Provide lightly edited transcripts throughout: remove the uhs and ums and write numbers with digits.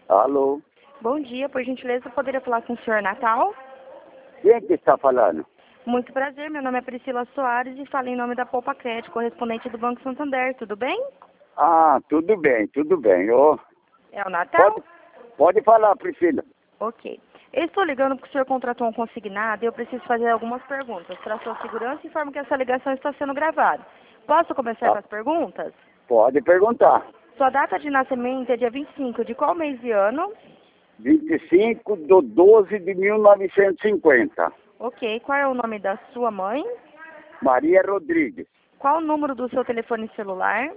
Alô? Bom dia, por gentileza, eu poderia falar com o senhor Natal? Quem que está falando? Muito prazer, meu nome é Priscila Soares e falo em nome da Poupa Crédito, correspondente do Banco Santander, tudo bem? Ah, tudo bem, tudo bem. Ô, É o Natal? pode falar, Priscila. Ok. Eu estou ligando porque o senhor contratou um consignado e eu preciso fazer algumas perguntas. Para sua segurança, informo que essa ligação está sendo gravada. Posso começar com as perguntas? Pode perguntar. Sua data de nascimento é dia 25 de qual mês e ano? 25/12/1950. Ok. Qual é o nome da sua mãe? Maria Rodrigues. Qual o número do seu telefone celular?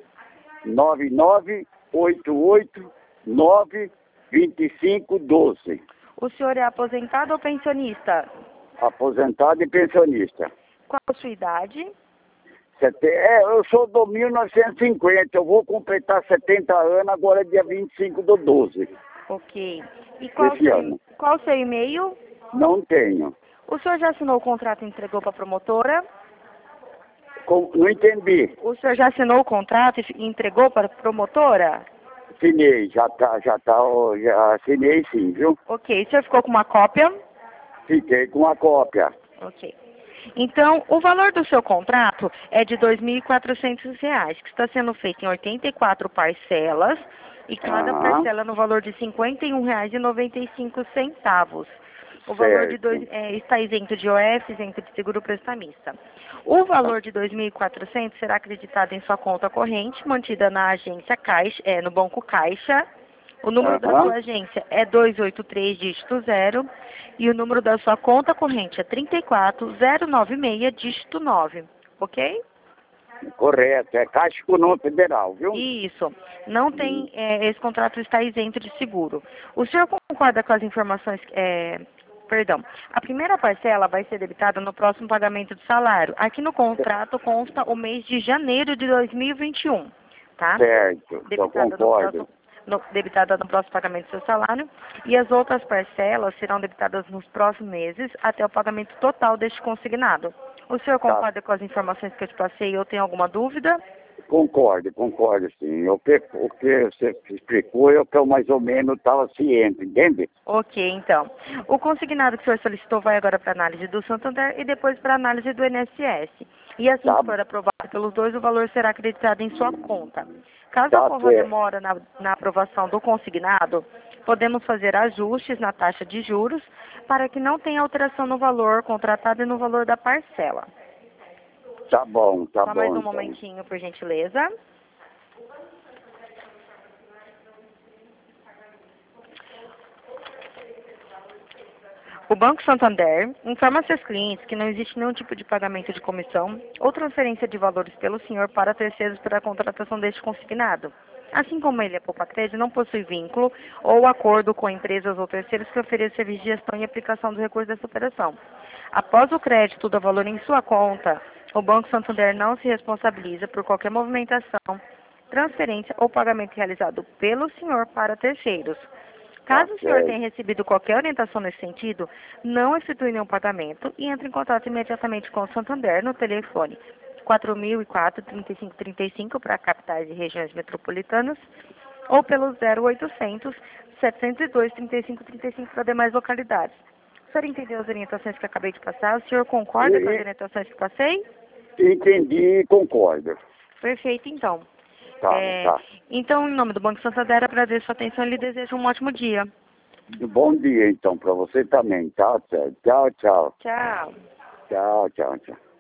9988925512. O senhor é aposentado ou pensionista? Aposentado e pensionista. Qual a sua idade? Eu sou do 1950, eu vou completar 70 anos agora dia 25/12. Ok. E Esse ano. qual o seu e-mail? Não tenho. O senhor já assinou o contrato e entregou para a promotora? Não entendi. O senhor já assinou o contrato e entregou para a promotora? Assinei, já assinei sim, viu? Ok. O senhor ficou com uma cópia? Fiquei com a cópia. Ok. Então, o valor do seu contrato é de R$ 2.400, que está sendo feito em 84 parcelas, e cada parcela no valor de R$ 51,95. O valor está isento de OF, isento de seguro prestamista. O valor de R$ 2.400 será acreditado em sua conta corrente, mantida na agência Caixa, no Banco Caixa. O número da sua agência é 283, dígito 0, e o número da sua conta corrente é 34096, dígito 9, ok? Correto, é Caixa Econômica Federal, viu? Isso. Não tem, esse contrato está isento de seguro. O senhor concorda com as informações, perdão, a primeira parcela vai ser debitada no próximo pagamento do salário. Aqui no contrato consta o mês de janeiro de 2021, tá? Certo, eu concordo. Debitada no próximo pagamento do seu salário, e as outras parcelas serão debitadas nos próximos meses até o pagamento total deste consignado. O senhor concorda com as informações que eu te passei ou tem alguma dúvida? Concordo sim. O que você explicou, eu que mais ou menos estava ciente, entende? Ok, então. O consignado que o senhor solicitou vai agora para análise do Santander e depois para análise do INSS. E assim que for aprovado pelos dois, o valor será acreditado em sua conta. Caso ocorra demora na aprovação do consignado, podemos fazer ajustes na taxa de juros para que não tenha alteração no valor contratado e no valor da parcela. Tá bom. Só mais um momentinho, por gentileza. O Banco Santander informa a seus clientes que não existe nenhum tipo de pagamento de comissão ou transferência de valores pelo senhor para terceiros para a contratação deste consignado. Assim como ele, a Poupa Crédito, não possui vínculo ou acordo com empresas ou terceiros que ofereçam serviço de gestão e aplicação dos recursos dessa operação. Após o crédito do valor em sua conta, o Banco Santander não se responsabiliza por qualquer movimentação, transferência ou pagamento realizado pelo senhor para terceiros. Caso o senhor tenha recebido qualquer orientação nesse sentido, não efetue nenhum pagamento e entre em contato imediatamente com o Santander no telefone 4004-3535 para capitais e regiões metropolitanas ou pelo 0800 702 3535 para demais localidades. O senhor entendeu as orientações que eu acabei de passar? O senhor concorda com as orientações que passei? Entendi e concordo. Perfeito, então. Tá. Então, em nome do Banco Santander, agradeço a sua atenção e lhe desejo um ótimo dia. Bom dia, então, para você também, tá? Tchau. Tchau. Tchau.